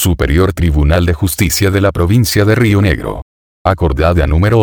Superior Tribunal de Justicia de la Provincia de Río Negro. Acordada número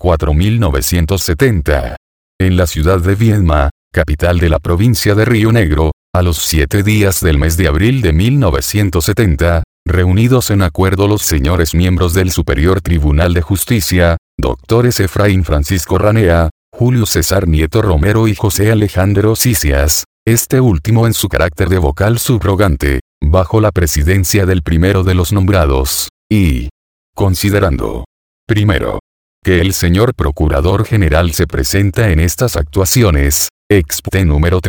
84.970. En la ciudad de Viedma, capital de la provincia de Río Negro, a los 7 días del mes de abril de 1970, reunidos en acuerdo los señores miembros del Superior Tribunal de Justicia, doctores Efraín Francisco Ranea, Julio César Nieto Romero y José Alejandro Cicias, este último en su carácter de vocal subrogante, bajo la presidencia del primero de los nombrados, y considerando, primero, que el señor Procurador General se presenta en estas actuaciones, expte número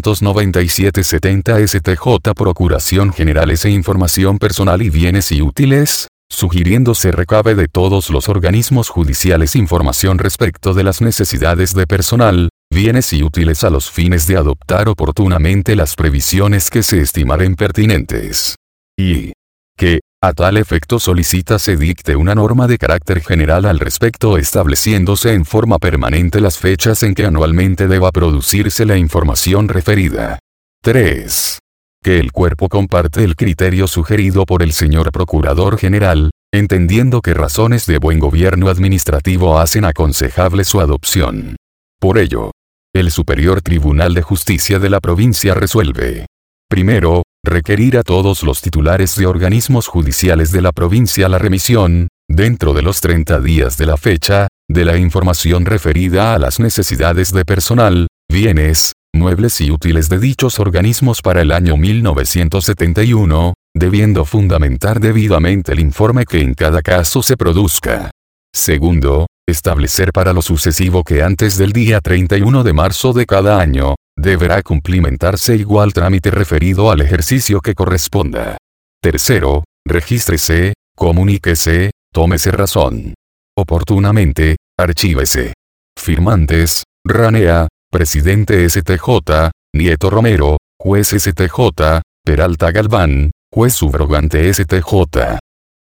397-70 STJ Procuración Generales e Información Personal y Bienes y Útiles, sugiriendo se recabe de todos los organismos judiciales información respecto de las necesidades de personal, bienes y útiles a los fines de adoptar oportunamente las previsiones que se estimaren pertinentes. Y que, a tal efecto solicita se dicte una norma de carácter general al respecto estableciéndose en forma permanente las fechas en que anualmente deba producirse la información referida. 3. Que el cuerpo comparte el criterio sugerido por el señor Procurador General, entendiendo que razones de buen gobierno administrativo hacen aconsejable su adopción. Por ello, el Superior Tribunal de Justicia de la provincia resuelve. Primero, requerir a todos los titulares de organismos judiciales de la provincia la remisión, dentro de los 30 días de la fecha, de la información referida a las necesidades de personal, bienes, muebles y útiles de dichos organismos para el año 1971, debiendo fundamentar debidamente el informe que en cada caso se produzca. Segundo, establecer para lo sucesivo que antes del día 31 de marzo de cada año, deberá cumplimentarse igual trámite referido al ejercicio que corresponda. Tercero, regístrese, comuníquese, tómese razón oportunamente, archívese. Firmantes, Ranea, Presidente STJ, Nieto Romero, Juez STJ, Peralta Galván, Juez subrogante STJ.